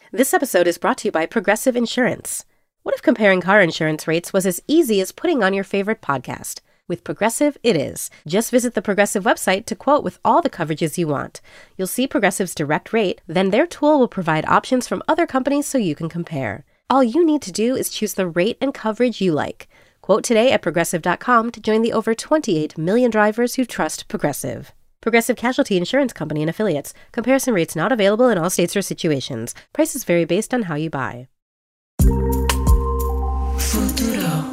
This episode is brought to you by Progressive Insurance. What if comparing car insurance rates was as easy as putting on your favorite podcast? With Progressive, it is. Just visit the Progressive website to quote with all the coverages you want. You'll see Progressive's direct rate, then their tool will provide options from other companies so you can compare. All you need to do is choose the rate and coverage you like. Quote today at Progressive.com to join the over 28 million drivers who trust Progressive. Progressive Casualty Insurance Company and Affiliates. Comparison rates not available in all states or situations. Prices vary based on how you buy. Futuro.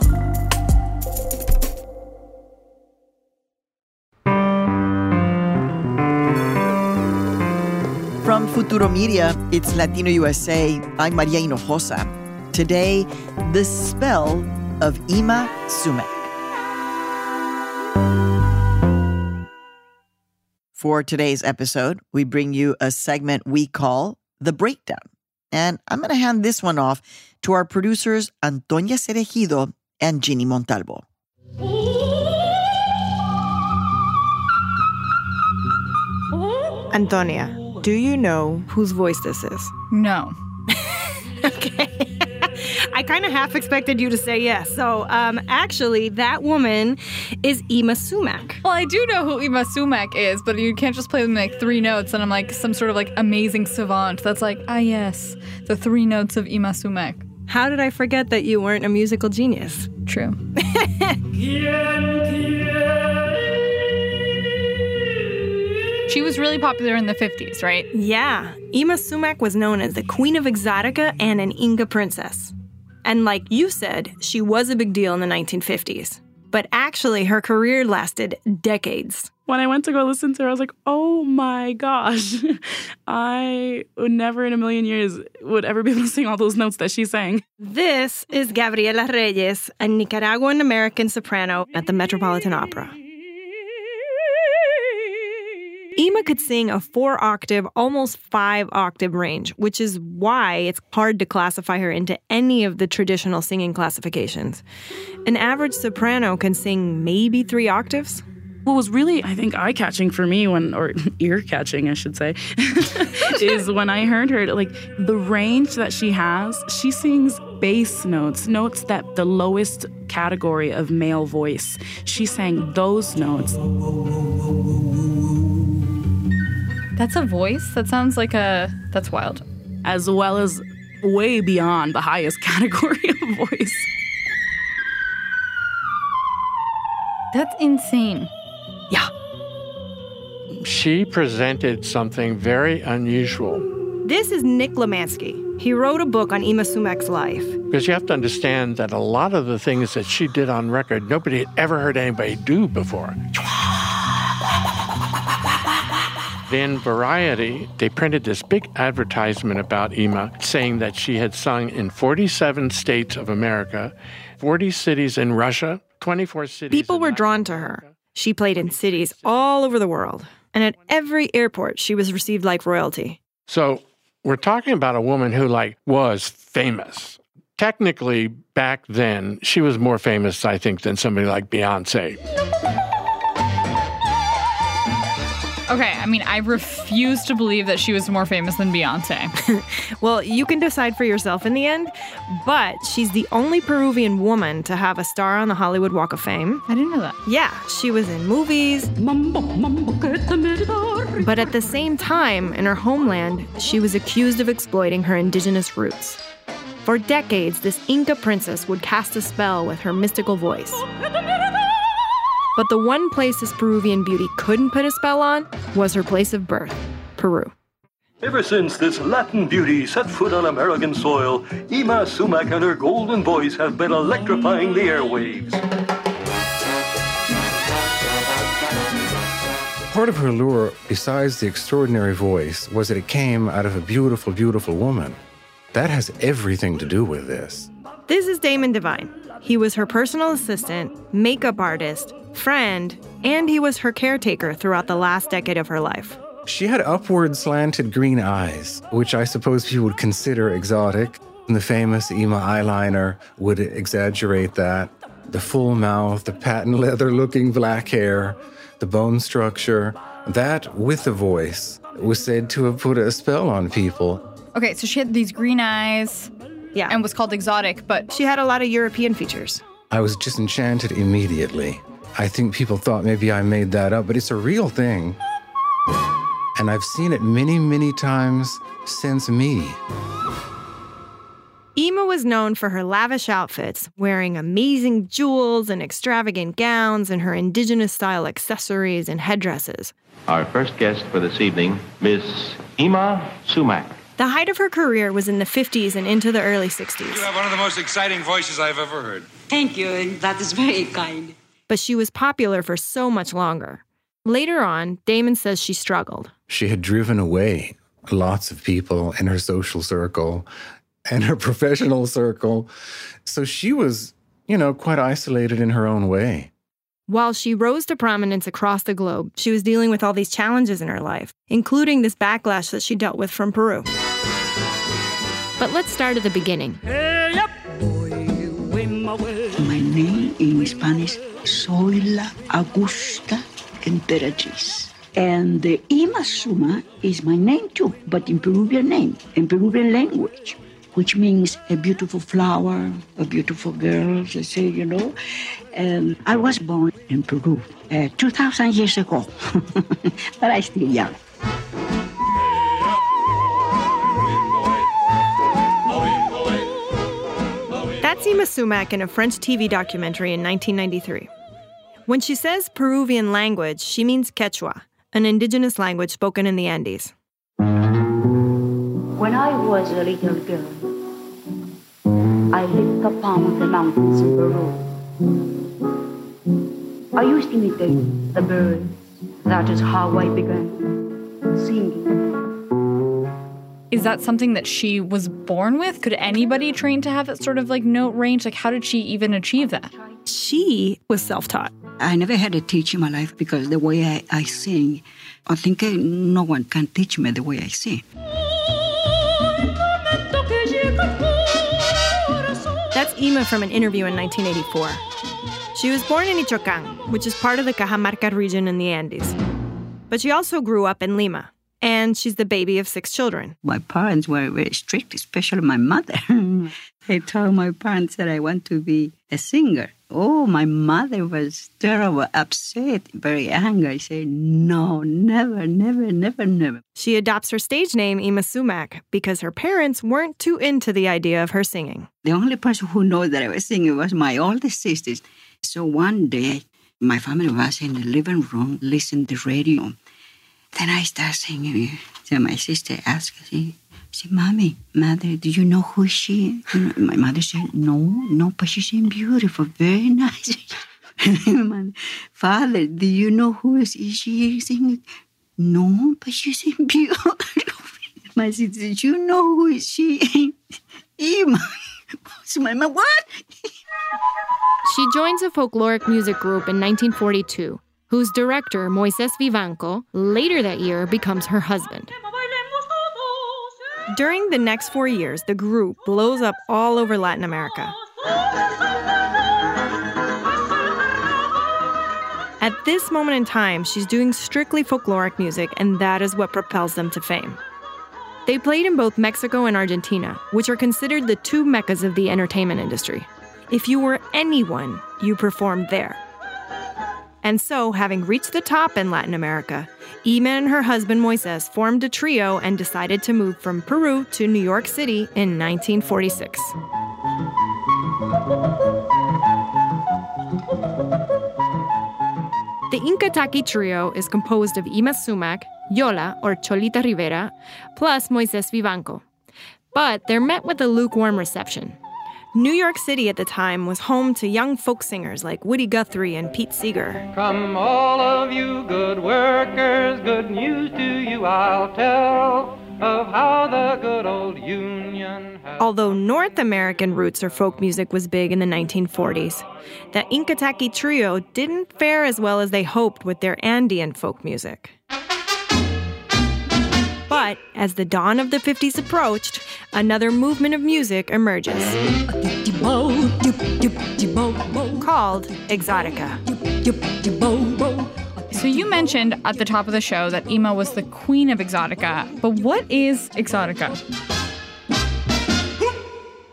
From Futuro Media, it's Latino USA. I'm Maria Hinojosa. Today, the spell of Yma Sumac. For today's episode, we bring you a segment we call The Breakdown. And I'm going to hand this one off to our producers, Antonia Cerejido and Ginny Montalvo. Antonia, do you know whose voice this is? No. Okay. I kind of half expected you to say yes. So, actually, that woman is Yma Sumac. Well, I do know who Yma Sumac is, but you can't just play them like three notes and I'm like some sort of like amazing savant that's like, yes, the three notes of Yma Sumac. How did I forget that you weren't a musical genius? True. She was really popular in the 50s, right? Yeah. Yma Sumac was known as the Queen of Exotica and an Inca princess. And like you said, she was a big deal in the 1950s. But actually, her career lasted decades. When I went to go listen to her, I was like, oh my gosh. I would never in a million years would ever be able to sing all those notes that she sang. This is Gabriela Reyes, a Nicaraguan-American soprano at the Metropolitan Opera. Yma could sing a 4-octave, almost 5-octave range, which is why it's hard to classify her into any of the traditional singing classifications. An average soprano can sing maybe 3 octaves. What was really, I think, eye-catching for me or ear-catching, I should say, is when I heard her, like, the range that she has, she sings bass notes that the lowest category of male voice. She sang those notes. That's a voice? That sounds like that's wild. As well as way beyond the highest category of voice. That's insane. Yeah. She presented something very unusual. This is Nick Lemansky. He wrote a book on Yma Sumac's life. Because you have to understand that a lot of the things that she did on record, nobody had ever heard anybody do before. In Variety, they printed this big advertisement about Yma saying that she had sung in 47 states of America, 40 cities in Russia, 24 cities. People were drawn to her. She played in cities all over the world. And at every airport, she was received like royalty. So we're talking about a woman who, was famous. Technically, back then, she was more famous, I think, than somebody like Beyonce. Okay, I refuse to believe that she was more famous than Beyonce. Well, you can decide for yourself in the end, but she's the only Peruvian woman to have a star on the Hollywood Walk of Fame. I didn't know that. Yeah, she was in movies. But at the same time, in her homeland, she was accused of exploiting her indigenous roots. For decades, this Inca princess would cast a spell with her mystical voice. But the one place this Peruvian beauty couldn't put a spell on was her place of birth, Peru. Ever since this Latin beauty set foot on American soil, Yma Sumac and her golden voice have been electrifying the airwaves. Part of her lure, besides the extraordinary voice, was that it came out of a beautiful, beautiful woman. That has everything to do with this. This is Damon Devine. He was her personal assistant, makeup artist, friend, and he was her caretaker throughout the last decade of her life. She had upward slanted green eyes, which I suppose people would consider exotic. And the famous Yma eyeliner would exaggerate that. The full mouth, the patent leather-looking black hair, the bone structure, that with the voice was said to have put a spell on people. Okay, so she had these green eyes Yeah. and was called exotic, but She had a lot of European features. I was just enchanted immediately. I think people thought maybe I made that up, but it's a real thing. And I've seen it many, many times since me. Ima was known for her lavish outfits, wearing amazing jewels and extravagant gowns and her indigenous-style accessories and headdresses. Our first guest for this evening, Miss Ima Sumac. The height of her career was in the 50s and into the early 60s. You have one of the most exciting voices I've ever heard. Thank you, and that is very kind. But she was popular for so much longer. Later on, Damon says she struggled. She had driven away lots of people in her social circle and her professional circle. So she was, quite isolated in her own way. While she rose to prominence across the globe, she was dealing with all these challenges in her life, including this backlash that she dealt with from Peru. But let's start at the beginning. My name in Spanish, soy la Augusta Emperatriz. And the Ima Suma is my name too, but in Peruvian language, which means a beautiful flower, a beautiful girl, they say, And I was born in Peru 2,000 years ago, but I'm still young. That's Ima Sumac in a French TV documentary in 1993. When she says Peruvian language, she means Quechua, an indigenous language spoken in the Andes. When I was a little girl, I lived upon the mountains in Peru. I used to imitate the birds. That is how I began singing. is that something that she was born with? Could anybody train to have that sort of note range? How did she even achieve that? She was self-taught. I never had a teacher in my life because the way I sing, I think no one can teach me the way I sing. That's Ima from an interview in 1984. She was born in Michoacán, which is part of the Cajamarca region in the Andes. But she also grew up in Lima, and she's the baby of 6 children. My parents were very strict, especially my mother. I told my parents that I want to be a singer. Oh, my mother was terrible, upset, very angry. I said, no, never, never, never, never. She adopts her stage name, Ima Sumac, because her parents weren't too into the idea of her singing. The only person who knows that I was singing was my oldest sisters. So one day, my family was in the living room, listening to the radio. Then I started singing. So my sister asked me, she said, Mommy, Mother, do you know who she is? My mother said, no, but she sings beautiful, very nice. Father, do you know who is she singing? No, but she sings beautiful. My sister said, you know who is she? Ima. So my mom, what? She joins a folkloric music group in 1942, whose director, Moises Vivanco, later that year becomes her husband. During the next 4 years, the group blows up all over Latin America. At this moment in time, she's doing strictly folkloric music, and that is what propels them to fame. They played in both Mexico and Argentina, which are considered the 2 meccas of the entertainment industry. If you were anyone, you performed there. And so, having reached the top in Latin America, Ima and her husband Moises formed a trio and decided to move from Peru to New York City in 1946. The Incataqui trio is composed of Ima Sumac, Yola, or Cholita Rivera, plus Moises Vivanco. But they're met with a lukewarm reception. New York City at the time was home to young folk singers like Woody Guthrie and Pete Seeger. Come all of you good workers, good news to you I'll tell of how the good old Union has... Although North American roots or folk music was big in the 1940s, the Incataqui trio didn't fare as well as they hoped with their Andean folk music. But as the dawn of the 50s approached, another movement of music emerges, called Exotica. So you mentioned at the top of the show that Ima was the queen of Exotica, but what is Exotica?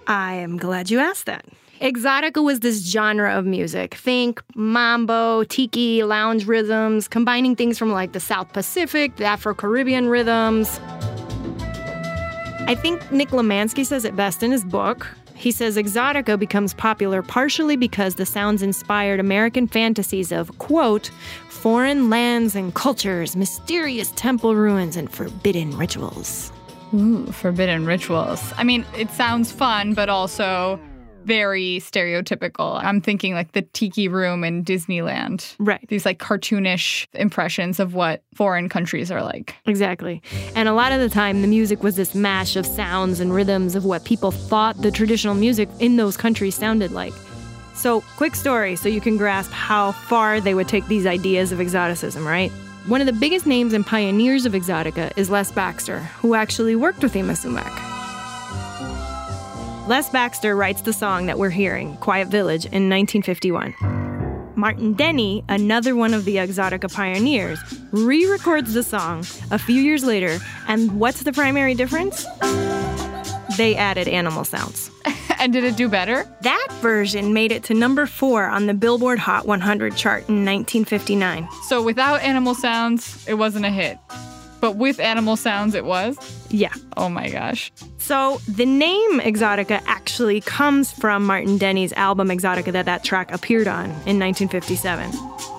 I am glad you asked that. Exotica was this genre of music. Think mambo, tiki, lounge rhythms, combining things from like the South Pacific, the Afro-Caribbean rhythms. I think Nick Lemansky says it best in his book. He says exotica becomes popular partially because the sounds inspired American fantasies of, quote, foreign lands and cultures, mysterious temple ruins, and forbidden rituals. Ooh, forbidden rituals. I mean, it sounds fun, but also very stereotypical. I'm thinking like the Tiki Room in Disneyland. Right. These like cartoonish impressions of what foreign countries are like. Exactly. And a lot of the time, the music was this mash of sounds and rhythms of what people thought the traditional music in those countries sounded like. So, quick story so you can grasp how far they would take these ideas of exoticism, right? One of the biggest names and pioneers of exotica is Les Baxter, who actually worked with Yma Sumac. Les Baxter writes the song that we're hearing, Quiet Village, in 1951. Martin Denny, another one of the exotica pioneers, re-records the song a few years later, and what's the primary difference? They added animal sounds. And did it do better? That version made it to number 4 on the Billboard Hot 100 chart in 1959. So without animal sounds, it wasn't a hit. But with animal sounds, it was? Yeah. Oh my gosh. So the name Exotica actually comes from Martin Denny's album Exotica that track appeared on in 1957.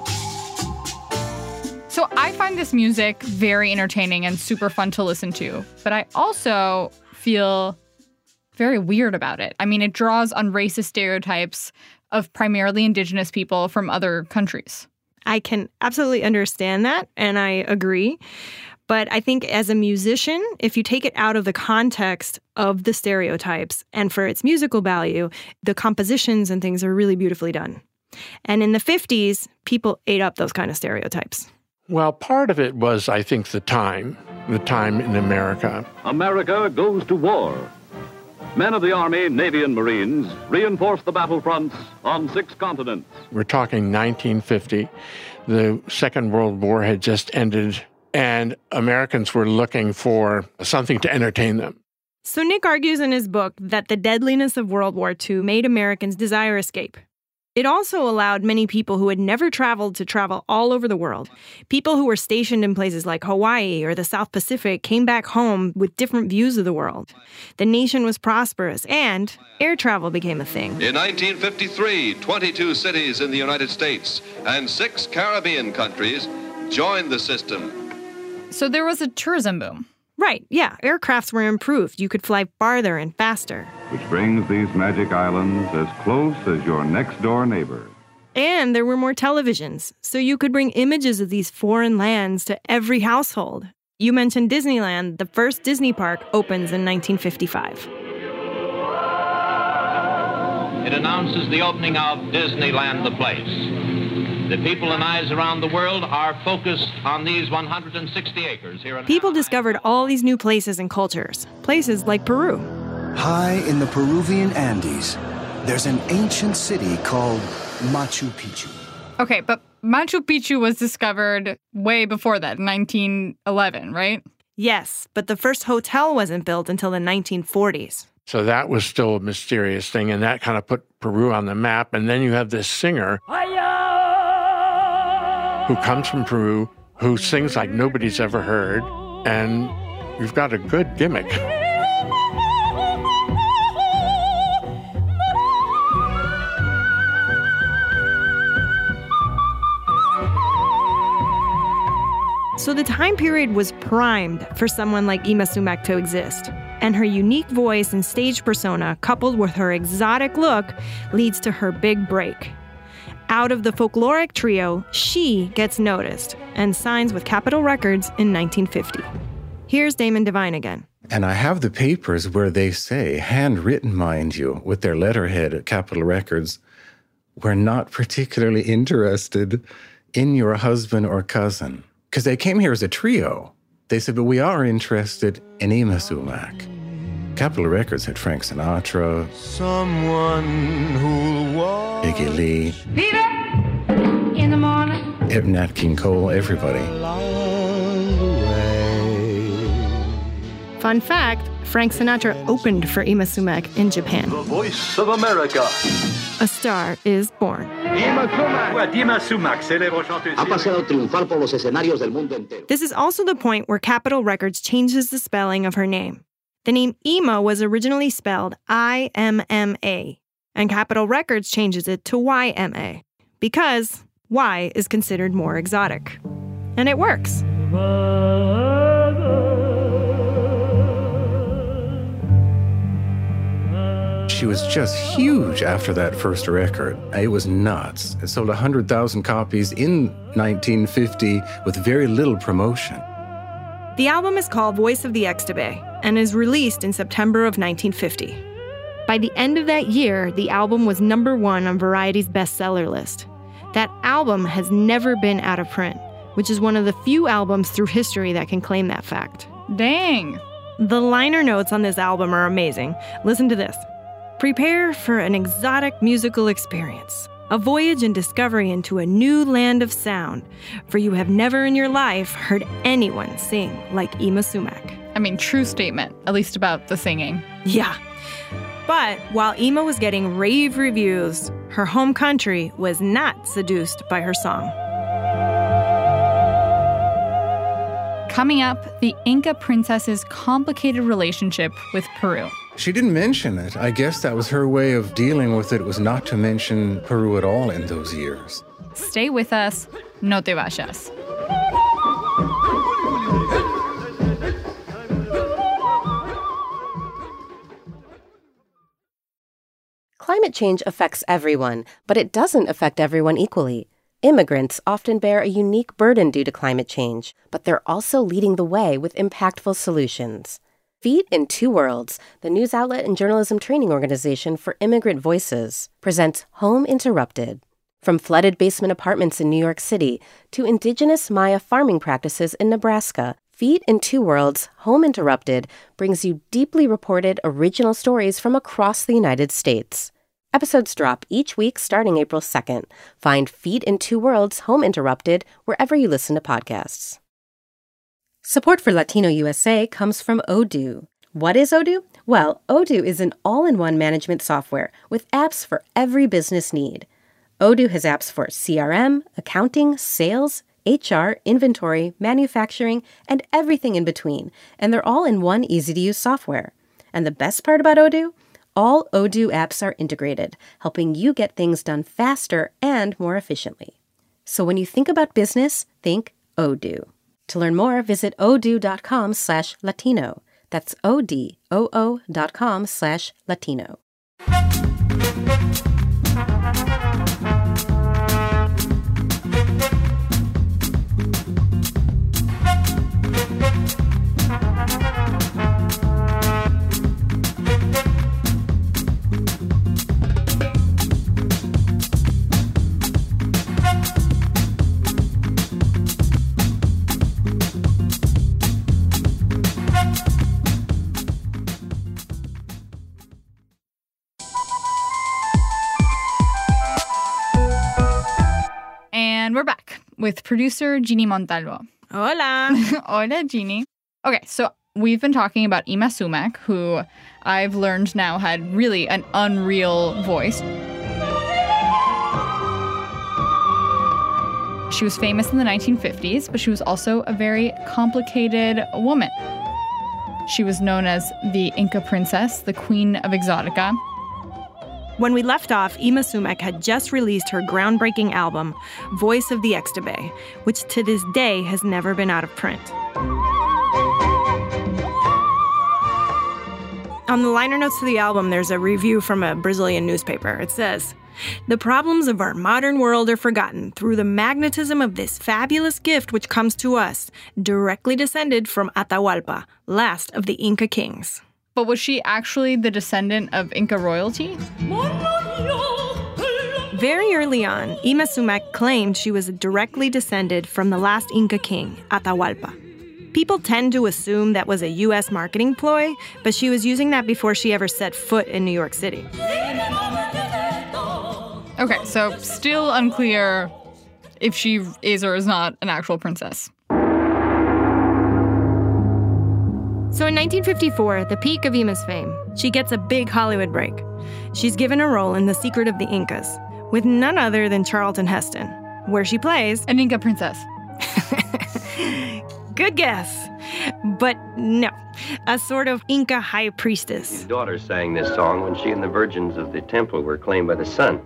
So I find this music very entertaining and super fun to listen to. But I also feel very weird about it. I mean, it draws on racist stereotypes of primarily indigenous people from other countries. I can absolutely understand that, and I agree. But I think as a musician, if you take it out of the context of the stereotypes and for its musical value, the compositions and things are really beautifully done. And in the 50s, people ate up those kind of stereotypes. Well, part of it was, I think, the time in America. America goes to war. Men of the Army, Navy, and Marines reinforce the battlefronts on 6 continents. We're talking 1950. The Second World War had just ended, and Americans were looking for something to entertain them. So Nick argues in his book that the deadliness of World War II made Americans desire escape. It also allowed many people who had never traveled to travel all over the world. People who were stationed in places like Hawaii or the South Pacific came back home with different views of the world. The nation was prosperous, and air travel became a thing. In 1953, 22 cities in the United States and 6 Caribbean countries joined the system. So there was a tourism boom. Right, yeah. Aircrafts were improved. You could fly farther and faster. Which brings these magic islands as close as your next-door neighbor. And there were more televisions, so you could bring images of these foreign lands to every household. You mentioned Disneyland. The first Disney park opens in 1955. It announces the opening of Disneyland, the place. The people and eyes around the world are focused on these 160 acres here in People discovered all these new places and cultures, places like Peru. High in the Peruvian Andes, there's an ancient city called Machu Picchu. Okay, but Machu Picchu was discovered way before that, 1911, right? Yes, but the first hotel wasn't built until the 1940s. So that was still a mysterious thing, and that kind of put Peru on the map. And then you have this singer who comes from Peru, who sings like nobody's ever heard, and you've got a good gimmick. So the time period was primed for someone like Yma Sumac to exist. And her unique voice and stage persona, coupled with her exotic look, leads to her big break. Out of the folkloric trio, she gets noticed and signs with Capitol Records in 1950. Here's Damon Devine again. And I have the papers where they say, handwritten, mind you, with their letterhead at Capitol Records, we're not particularly interested in your husband or cousin. Because they came here as a trio. They said, but we are interested in Yma Sumac. Capitol Records had Frank Sinatra, someone who'll walk, Biggie Lee, in the morning, Nat King Cole, everybody. Fun fact, Frank Sinatra opened for Irma Sumac in Japan. The voice of America. A star is born. This is also the point where Capitol Records changes the spelling of her name. The name Irma was originally spelled I-M-M-A, and Capitol Records changes it to Y-M-A, because Y is considered more exotic. And it works. She was just huge after that first record. It was nuts. It sold 100,000 copies in 1950 with very little promotion. The album is called Voice of the Extebé and is released in September of 1950. By the end of that year, the album was #1 on Variety's bestseller list. That album has never been out of print, which is one of the few albums through history that can claim that fact. Dang. The liner notes on this album are amazing. Listen to this. Prepare for an exotic musical experience, a voyage and discovery into a new land of sound, for you have never in your life heard anyone sing like Irma Sumac. I mean, true statement, at least about the singing. Yeah. But while Irma was getting rave reviews, her home country was not seduced by her song. Coming up, the Inca princess's complicated relationship with Peru. She didn't mention it. I guess that was her way of dealing with it, was not to mention Peru at all in those years. Stay with us. No te vayas. Climate change affects everyone, but it doesn't affect everyone equally. Immigrants often bear a unique burden due to climate change, but they're also leading the way with impactful solutions. Feet in Two Worlds, the news outlet and journalism training organization for immigrant voices, presents Home Interrupted. From flooded basement apartments in New York City to indigenous Maya farming practices in Nebraska, Feet in Two Worlds, Home Interrupted brings you deeply reported original stories from across the United States. Episodes drop each week starting April 2nd. Find Feet in Two Worlds, Home Interrupted wherever you listen to podcasts. Support for Latino USA comes from Odoo. What is Odoo? Well, Odoo is an all-in-one management software with apps for every business need. Odoo has apps for CRM, accounting, sales, HR, inventory, manufacturing, and everything in between, and they're all in one easy-to-use software. And the best part about Odoo? All Odoo apps are integrated, helping you get things done faster and more efficiently. So when you think about business, think Odoo. To learn more, visit odoo.com/Latino. That's ODOO.com/Latino. And we're back with producer Ginny Montalvo. Hola. Hola, Ginny. Okay, so we've been talking about Irma Sumac, who I've learned now had really an unreal voice. She was famous in the 1950s, but she was also a very complicated woman. She was known as the Inca princess, the queen of exotica. When we left off, Irma Sumac had just released her groundbreaking album, Voice of the Extebé, which to this day has never been out of print. On the liner notes to the album, there's a review from a Brazilian newspaper. It says, "The problems of our modern world are forgotten through the magnetism of this fabulous gift which comes to us, directly descended from Atahualpa, last of the Inca kings." But was she actually the descendant of Inca royalty? Very early on, Irma Sumac claimed she was directly descended from the last Inca king, Atahualpa. People tend to assume that was a U.S. marketing ploy, but she was using that before she ever set foot in New York City. Okay, so still unclear if she is or is not an actual princess. So in 1954, at the peak of Ima's fame, she gets a big Hollywood break. She's given a role in The Secret of the Incas with none other than Charlton Heston, where she plays an Inca princess. Good guess. But no, a sort of Inca high priestess. His daughter sang this song when she and the virgins of the temple were claimed by the sun.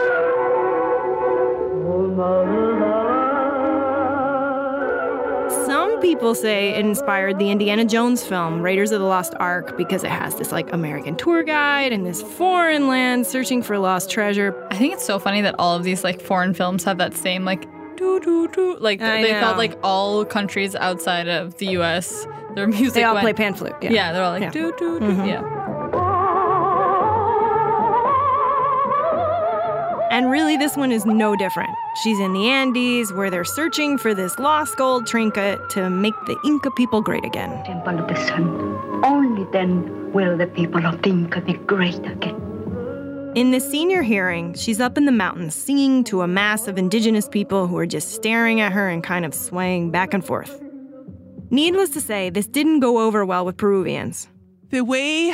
Some people say it inspired the Indiana Jones film, Raiders of the Lost Ark, because it has this, American tour guide in this foreign land searching for lost treasure. I think it's so funny that all of these, foreign films have that same, doo-doo-doo. They felt all countries outside of the U.S., their music They all play pan flute, yeah. Yeah, they're all doo-doo-doo, yeah. And really, this one is no different. She's in the Andes, where they're searching for this lost gold trinket to make the Inca people great again. Temple of the sun. Only then will the people of the Inca be great again. In the senior hearing, she's up in the mountains singing to a mass of indigenous people who are just staring at her and kind of swaying back and forth. Needless to say, this didn't go over well with Peruvians. The way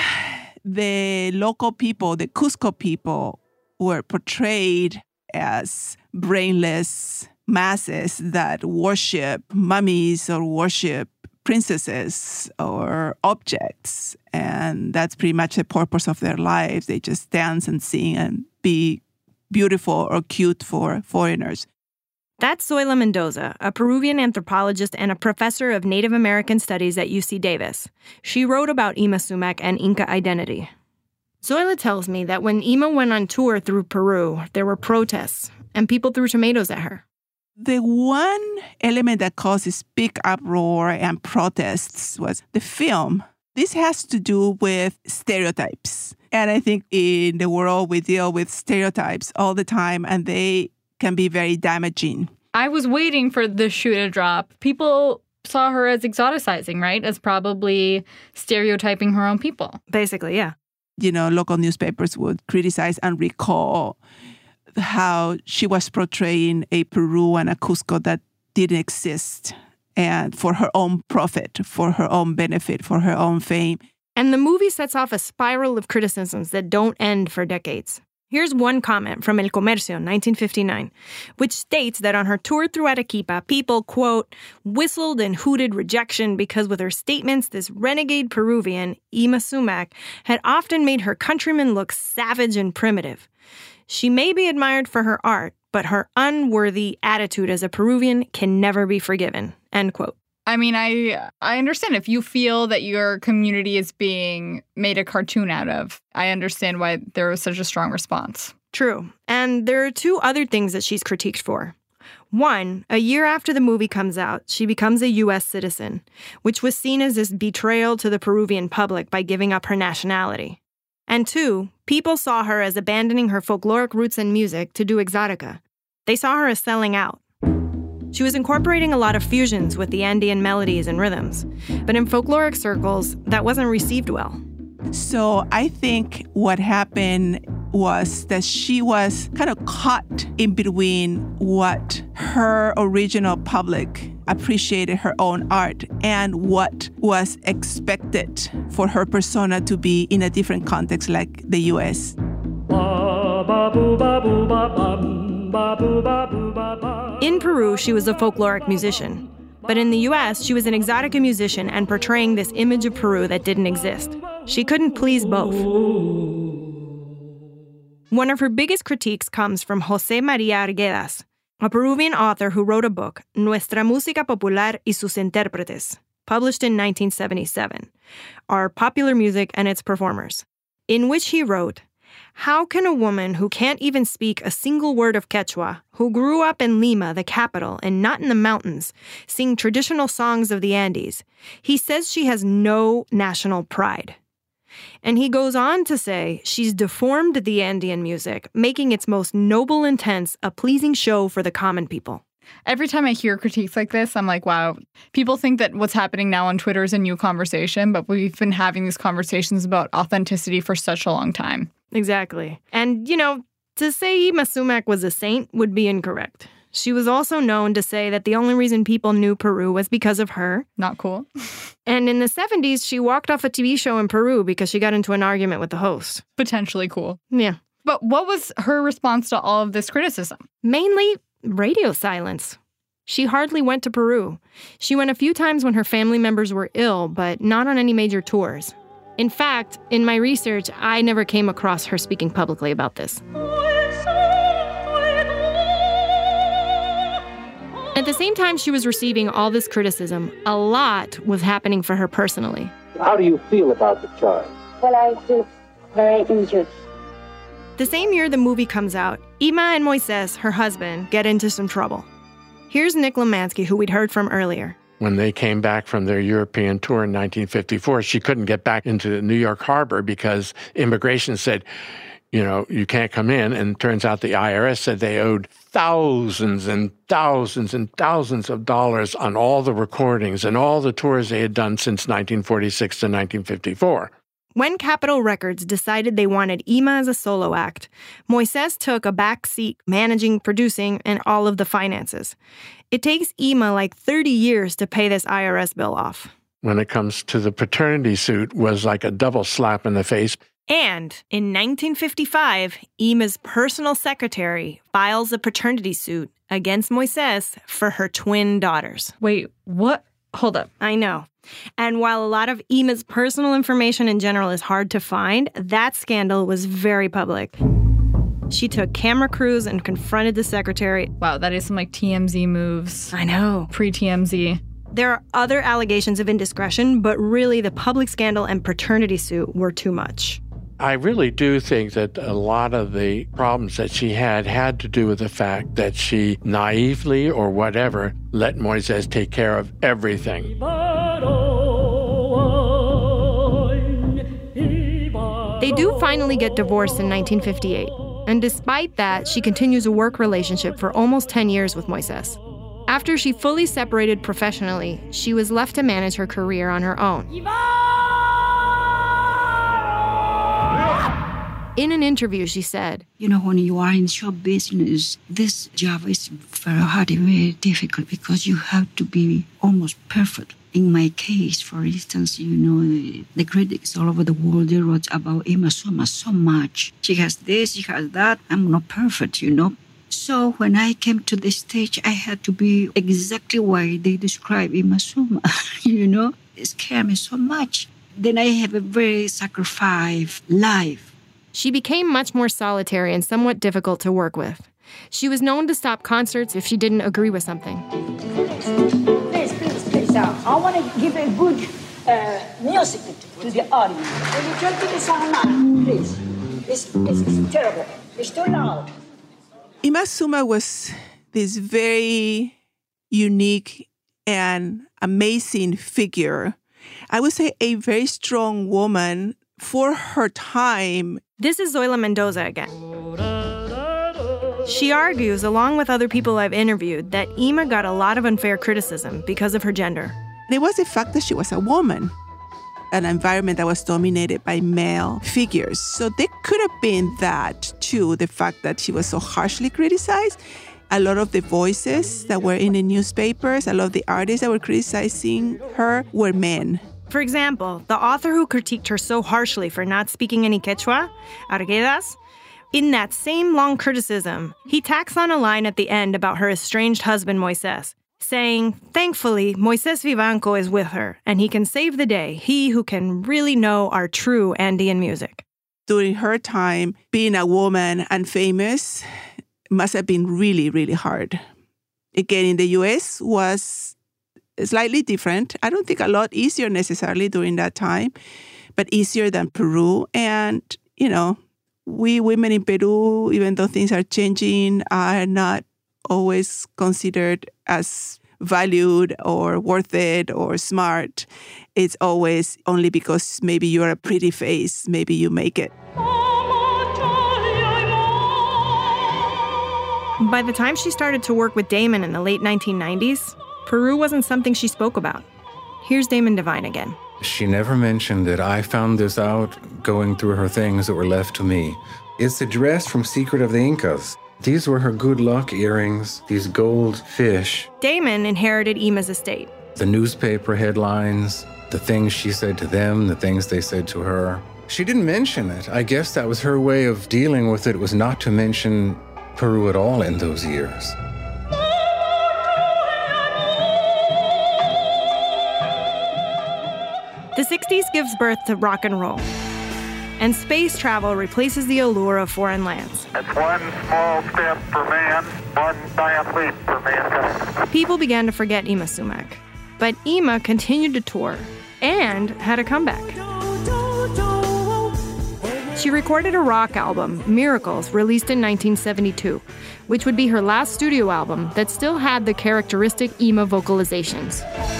the local people, the Cusco people, were portrayed as brainless masses that worship mummies or worship princesses or objects. And that's pretty much the purpose of their lives. They just dance and sing and be beautiful or cute for foreigners. That's Zoila Mendoza, a Peruvian anthropologist and a professor of Native American Studies at UC Davis. She wrote about Ima Sumac and Inca identity. Zoila tells me that when Ima went on tour through Peru, there were protests, and people threw tomatoes at her. The one element that caused this big uproar and protests was the film. This has to do with stereotypes. And I think in the world we deal with stereotypes all the time, and they can be very damaging. I was waiting for the shoe to drop. People saw her as exoticizing, right? As probably stereotyping her own people. Basically, yeah. Local newspapers would criticize and recall how she was portraying a Peru and a Cusco that didn't exist, and for her own profit, for her own benefit, for her own fame. And the movie sets off a spiral of criticisms that don't end for decades. Here's one comment from El Comercio, 1959, which states that on her tour through Arequipa, people, quote, whistled and hooted rejection because with her statements, this renegade Peruvian, Ima Sumac, had often made her countrymen look savage and primitive. She may be admired for her art, but her unworthy attitude as a Peruvian can never be forgiven, end quote. I mean, I understand if you feel that your community is being made a cartoon out of. I understand why there was such a strong response. True. And there are two other things that she's critiqued for. One, a year after the movie comes out, she becomes a U.S. citizen, which was seen as this betrayal to the Peruvian public by giving up her nationality. And two, people saw her as abandoning her folkloric roots and music to do exotica. They saw her as selling out. She was incorporating a lot of fusions with the Andean melodies and rhythms, but in folkloric circles, that wasn't received well. So I think what happened was that she was kind of caught in between what her original public appreciated her own art and what was expected for her persona to be in a different context like the U.S. In Peru, she was a folkloric musician. But in the U.S., she was an exotica musician and portraying this image of Peru that didn't exist. She couldn't please both. One of her biggest critiques comes from José María Arguedas, a Peruvian author who wrote a book, Nuestra Música Popular y sus Intérpretes, published in 1977, Our Popular Music and Its Performers, in which he wrote, how can a woman who can't even speak a single word of Quechua, who grew up in Lima, the capital, and not in the mountains, sing traditional songs of the Andes? He says she has no national pride. And he goes on to say she's deformed the Andean music, making its most noble intents a pleasing show for the common people. Every time I hear critiques like this, I'm like, wow, people think that what's happening now on Twitter is a new conversation, but we've been having these conversations about authenticity for such a long time. Exactly. And, to say Ima Sumac was a saint would be incorrect. She was also known to say that the only reason people knew Peru was because of her. Not cool. And in the 70s, she walked off a TV show in Peru because she got into an argument with the host. Potentially cool. Yeah. But what was her response to all of this criticism? Mainly radio silence. She hardly went to Peru. She went a few times when her family members were ill, but not on any major tours. In fact, in my research, I never came across her speaking publicly about this. At the same time she was receiving all this criticism, a lot was happening for her personally. How do you feel about the charge? Well, I feel very injured. The same year the movie comes out, Ima and Moises, her husband, get into some trouble. Here's Nick Lemansky, who we'd heard from earlier. When they came back from their European tour in 1954, she couldn't get back into New York Harbor because immigration said, you can't come in. And it turns out the IRS said they owed thousands and thousands and thousands of dollars on all the recordings and all the tours they had done since 1946 to 1954. When Capitol Records decided they wanted Ima as a solo act, Moises took a back seat managing, producing, and all of the finances. It takes Ima like 30 years to pay this IRS bill off. When it comes to the paternity suit, was like a double slap in the face. And in 1955, Ima's personal secretary files a paternity suit against Moises for her twin daughters. Wait, what? Hold up. I know. And while a lot of Ima's personal information in general is hard to find, that scandal was very public. She took camera crews and confronted the secretary. Wow, that is some like TMZ moves. I know. Pre-TMZ. There are other allegations of indiscretion, but really the public scandal and paternity suit were too much. I really do think that a lot of the problems that she had to do with the fact that she naively or whatever let Moises take care of everything. They do finally get divorced in 1958. And despite that, she continues a work relationship for almost 10 years with Moises. After she fully separated professionally, she was left to manage her career on her own. In an interview, she said, when you are in show business, this job is very hard and very difficult because you have to be almost perfect. In my case, for instance, the critics all over the world, they wrote about Ima Suma so much. She has this, she has that. I'm not perfect, So when I came to the stage, I had to be exactly why they describe Ima Suma, It scared me so much. Then I have a very sacrificed life. She became much more solitary and somewhat difficult to work with. She was known to stop concerts if she didn't agree with something. Please. I want to give a good music to the audience. Can you turn to the sound now, please? It's terrible. It's too loud. Ima Suma was this very unique and amazing figure. I would say a very strong woman for her time. This is Zoila Mendoza again. She argues, along with other people I've interviewed, that Ima got a lot of unfair criticism because of her gender. It was the fact that she was a woman, an environment that was dominated by male figures. So there could have been that, too, the fact that she was so harshly criticized. A lot of the voices that were in the newspapers, a lot of the artists that were criticizing her were men. For example, the author who critiqued her so harshly for not speaking any Quechua, Arguedas, in that same long criticism, he tacks on a line at the end about her estranged husband, Moises, saying, thankfully, Moises Vivanco is with her, and he can save the day, he who can really know our true Andean music. During her time, being a woman and famous must have been really, really hard. Again, in the U.S. was slightly different. I don't think a lot easier necessarily during that time, but easier than Peru. And, we women in Peru, even though things are changing, are not always considered as valued or worth it or smart. It's always only because maybe you're a pretty face, maybe you make it. By the time she started to work with Damon in the late 1990s, Peru wasn't something she spoke about. Here's Damon Devine again. She never mentioned that I found this out going through her things that were left to me. It's a dress from Secret of the Incas. These were her good luck earrings, these gold fish. Damon inherited Ima's estate. The newspaper headlines, the things she said to them, the things they said to her. She didn't mention it. I guess that was her way of dealing with it, was not to mention Peru at all in those years. The 60s gives birth to rock and roll. And space travel replaces the allure of foreign lands. It's one small step for man, one giant leap for mankind. People began to forget Yma Sumac. But Yma continued to tour and had a comeback. She recorded a rock album, Miracles, released in 1972, which would be her last studio album that still had the characteristic Yma vocalizations.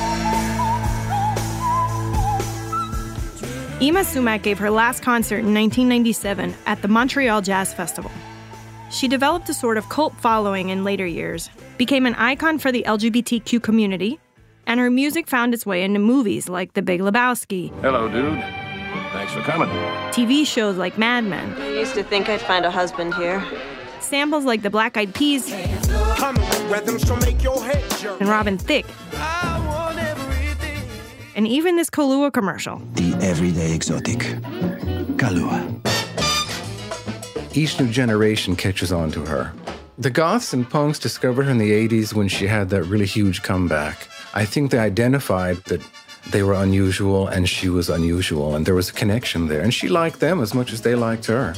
Yma Sumac gave her last concert in 1997 at the Montreal Jazz Festival. She developed a sort of cult following in later years, became an icon for the LGBTQ community, and her music found its way into movies like The Big Lebowski. Hello, dude. Thanks for coming. TV shows like Mad Men. I used to think I'd find a husband here. Samples like the Black Eyed Peas and Robin Thicke. And even this Kahlua commercial. The everyday exotic. Kahlua. Each new generation catches on to her. The goths and punks discovered her in the 80s when she had that really huge comeback. I think they identified that they were unusual and she was unusual, and there was a connection there. And she liked them as much as they liked her.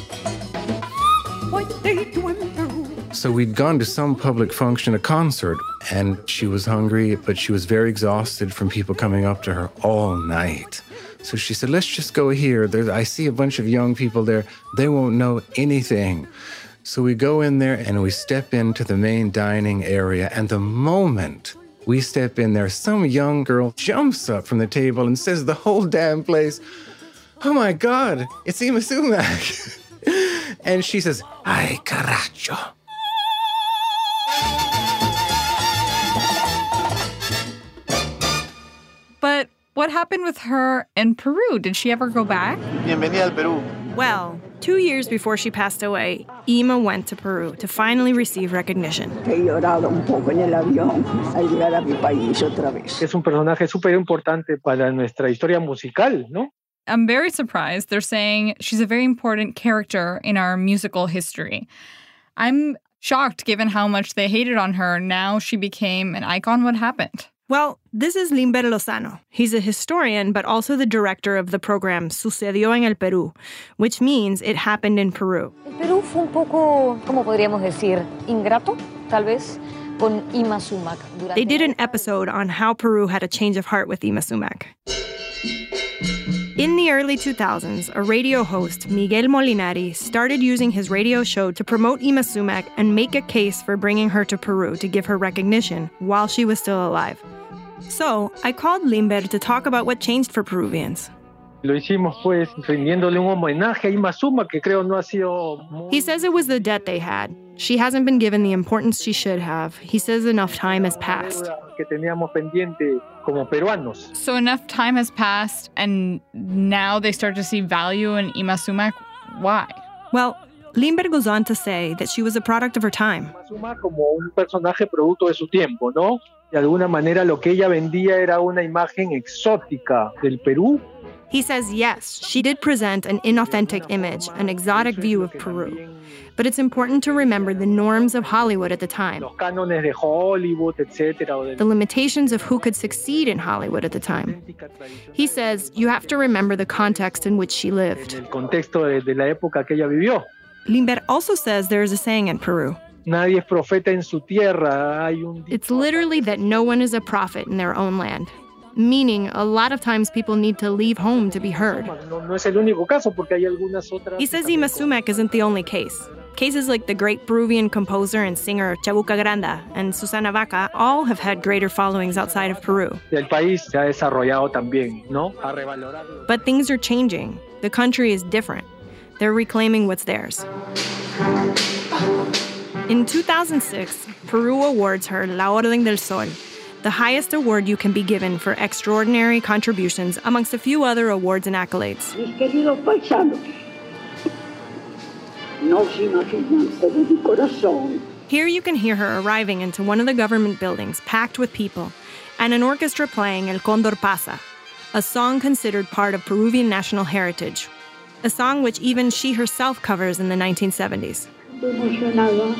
So we'd gone to some public function, a concert, and she was hungry, but she was very exhausted from people coming up to her all night. So she said, let's just go here. I see a bunch of young people there. They won't know anything. So we go in there and we step into the main dining area. And the moment we step in there, some young girl jumps up from the table and says the whole damn place, oh my God, it's Yma Sumac. And she says, ay carajo. But what happened with her in Peru? Did she ever go back? Bienvenida al Perú. Well, 2 years before she passed away, Yma went to Peru to finally receive recognition. He llorado un poco en el avión al llegar a mi país otra vez. Es un personaje súper importante para nuestra historia musical, ¿no? I'm very surprised. They're saying she's a very important character in our musical history. I'm shocked given how much they hated on her. Now she became an icon. What happened? Well, this is Limber Lozano. He's a historian, but also the director of the program Sucedió en el Perú, which means it happened in Peru. El Perú fue un poco, ¿cómo podríamos decir? Ingrato, tal vez, con Yma Sumac. They did an episode on how Peru had a change of heart with Yma Sumac. In the early 2000s, a radio host, Miguel Molinari, started using his radio show to promote Yma Sumac and make a case for bringing her to Peru to give her recognition while she was still alive. So, I called Limber to talk about what changed for Peruvians. Lo hicimos pues rindiéndole un homenaje a Yma Sumac, que creo no ha sido muy... He says it was the debt they had. She hasn't been given the importance she should have. He says enough time has passed. Que teníamos pendiente como peruanos. So enough time has passed, and now they start to see value in Yma Sumac. Why? Well, Limber goes on to say that she was a product of her time. Yma Sumac como un personaje producto de su tiempo, ¿no? De alguna manera lo que ella vendía era una imagen exótica del Perú. He says, yes, she did present an inauthentic image, an exotic view of Peru. But it's important to remember the norms of Hollywood at the time. Los cánones de Hollywood, etcétera. The limitations of who could succeed in Hollywood at the time. He says, you have to remember the context in which she lived. El contexto de la época que ella vivió. Limber also says there is a saying in Peru. Nadie es profeta en su tierra. It's literally that no one is a prophet in their own land. Meaning, a lot of times people need to leave home to be heard. No es el único caso porque hay algunas otras. He says Yma Sumac isn't the only case. Cases like the great Peruvian composer and singer Chabuca Granda and Susana Vaca all have had greater followings outside of Peru. El país se ha desarrollado también, ¿no? Ha revalorado. But things are changing. The country is different. They're reclaiming what's theirs. In 2006, Peru awards her La Orden del Sol, the highest award you can be given for extraordinary contributions amongst a few other awards and accolades. Mis queridos paisanos, No se imaginan todo mi corazón. Here you can hear her arriving into one of the government buildings packed with people and an orchestra playing El Cóndor Pasa, a song considered part of Peruvian national heritage, a song which even she herself covers in the 1970s. Estoy emocionada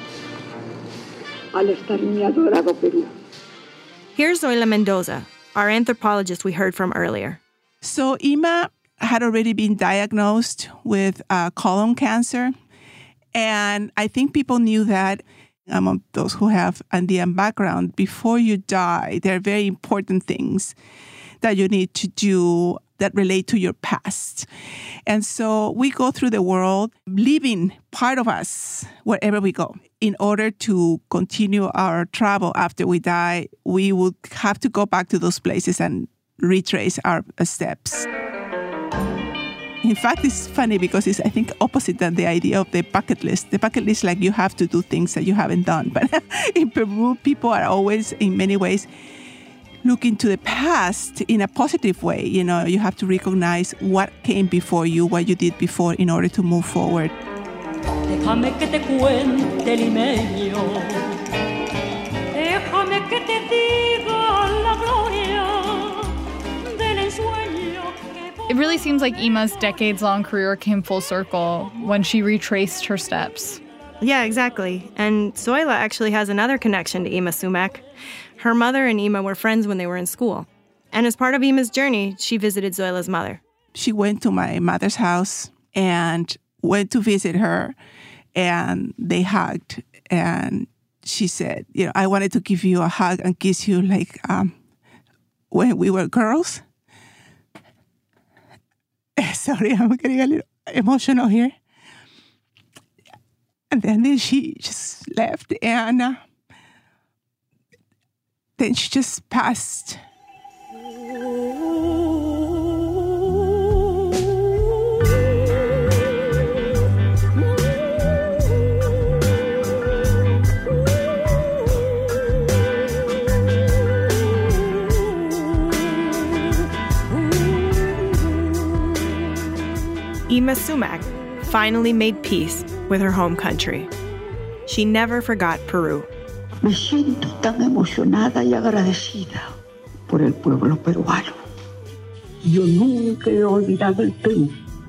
al estar en mi adorado Perú. Here's Zoila Mendoza, our anthropologist we heard from earlier. So Ima had already been diagnosed with colon cancer. And I think people knew that among those who have Andean background, before you die, there are very important things that you need to do that relate to your past. And so we go through the world leaving part of us wherever we go. In order to continue our travel after we die, we would have to go back to those places and retrace our steps. In fact, it's funny because it's, I think, opposite than the idea of the bucket list. The bucket list, like you have to do things that you haven't done. But in Peru, people are always, in many ways, looking to the past in a positive way. You know, you have to recognize what came before you, what you did before in order to move forward. Déjame que te cuente, limeño. Déjame que te diga la gloria del ensueño. It really seems like Ima's decades-long career came full circle when she retraced her steps. Yeah, exactly. And Zoila actually has another connection to Ima Sumac. Her mother and Ima were friends when they were in school. And as part of Ima's journey, she visited Zoila's mother. She went to my mother's house and went to visit her, and they hugged. And she said, you know, I wanted to give you a hug and kiss you like when we were girls. Sorry, I'm getting a little emotional here. And then she just left, and then she just passed. Ima Sumac finally made peace with her home country. She never forgot Peru. Me siento tan emocionada y agradecida por el pueblo peruano. Yo nunca he olvidado el Perú.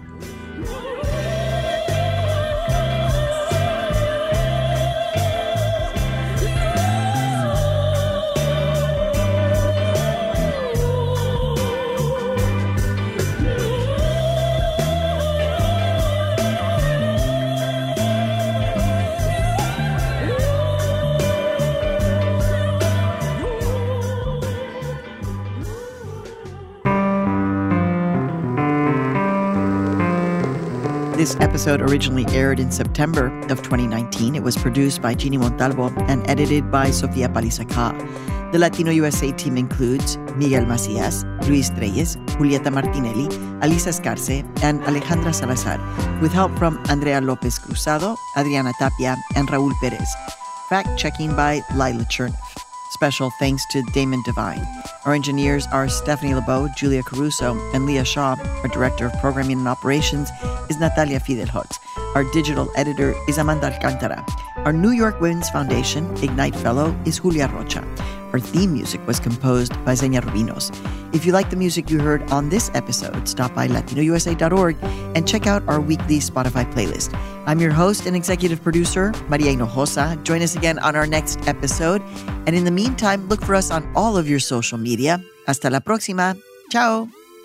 This episode originally aired in September of 2019. It was produced by Ginny Montalvo and edited by Sofia Palisaca. The Latino USA team includes Miguel Macías, Luis Treyes, Julieta Martinelli, Alisa Escarce, and Alejandra Salazar, with help from Andrea Lopez Cruzado, Adriana Tapia, and Raúl Pérez. Fact-checking by Lila Chernoff. Special thanks to Damon Devine. Our engineers are Stephanie Lebeau, Julia Caruso, and Leah Shaw. Our director of programming and operations is Natalia Fidelholtz. Our digital editor is Amanda Alcantara. Our New York Women's Foundation Ignite Fellow is Julia Rocha. Our theme music was composed by Xenia Rubinos. If you like the music you heard on this episode, stop by latinousa.org and check out our weekly Spotify playlist. I'm your host and executive producer, Maria Hinojosa. Join us again on our next episode. And in the meantime, look for us on all of your social media. Hasta la próxima. Ciao.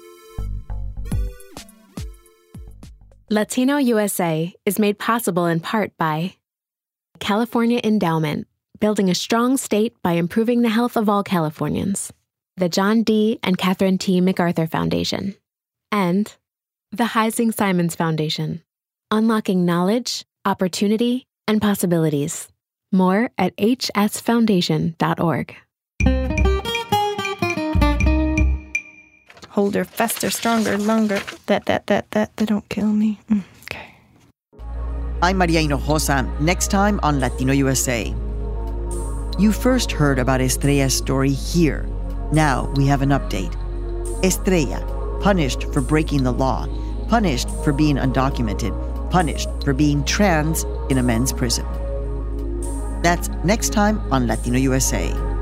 Latino USA is made possible in part by California Endowment, building a strong state by improving the health of all Californians. The John D. and Catherine T. MacArthur Foundation. And the Heising Simons Foundation, unlocking knowledge, opportunity, and possibilities. More at hsfoundation.org. Holder, faster, stronger, longer. That don't kill me. Okay. I'm Maria Hinojosa. Next time on Latino USA. You first heard about Estrella's story here. Now we have an update. Estrella, punished for breaking the law, punished for being undocumented, punished for being trans in a men's prison. That's next time on Latino USA.